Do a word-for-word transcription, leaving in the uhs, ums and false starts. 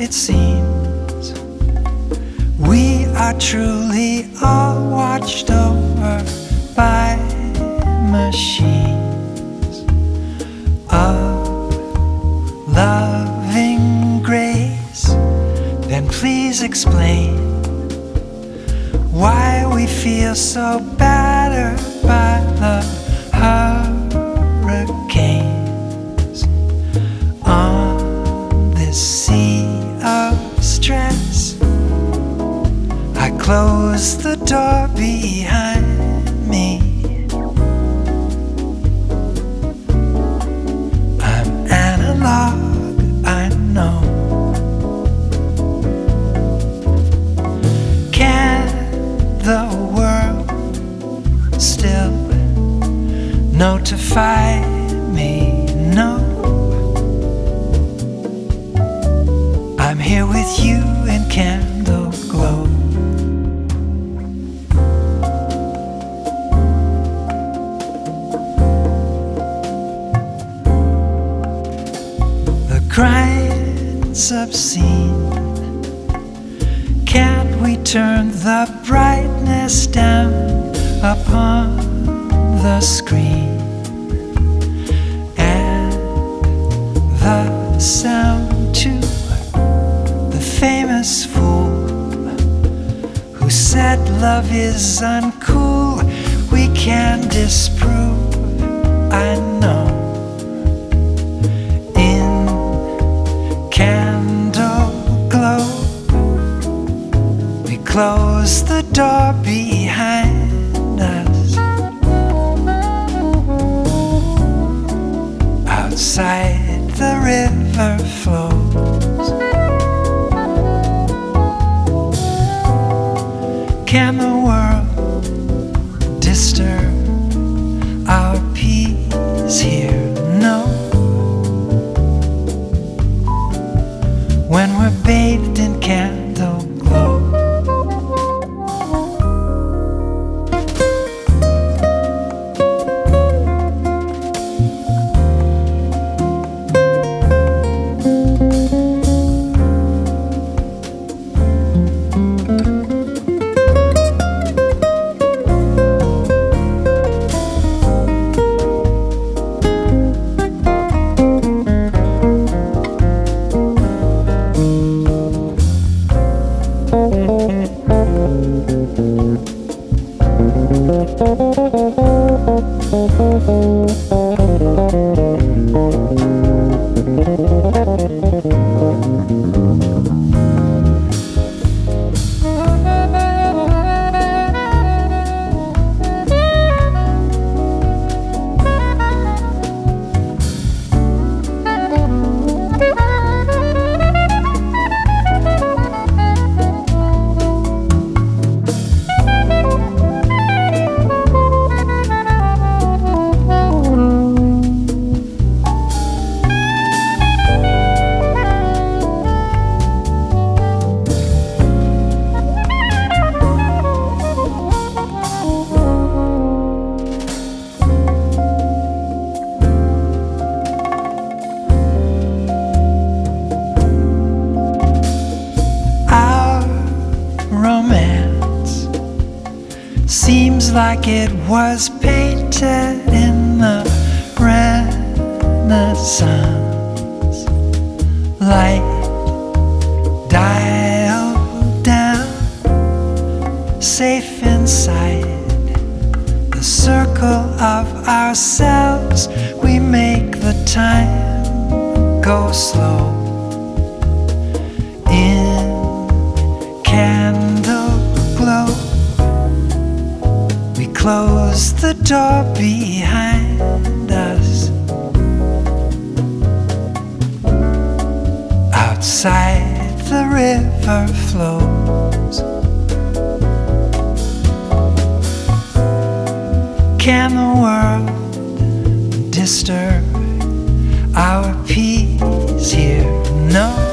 it seems we are truly all watched over by machines of loving grace. Then please explain why we feel so battered by the hurricanes on this sea of stress. I close the door behind me. I'm analog, I know. Can the world still notify me? No. I'm here with you in candle glow. The grind's obscene. Can't we turn the brightness down upon the screen? And the sound too. The famous fool who said love is uncool, we can disprove, I know. In candle glow, we close the door behind us. Outside the river flows. Can the world disturb our peace here? No. When we're bathed in candle glow. Seems like it was painted in the Renaissance. Light dialed down, safe inside the circle of ourselves. We make the time go slow. In candle glow, we close the door behind us. Outside the river flows. Can the world disturb our peace here? No.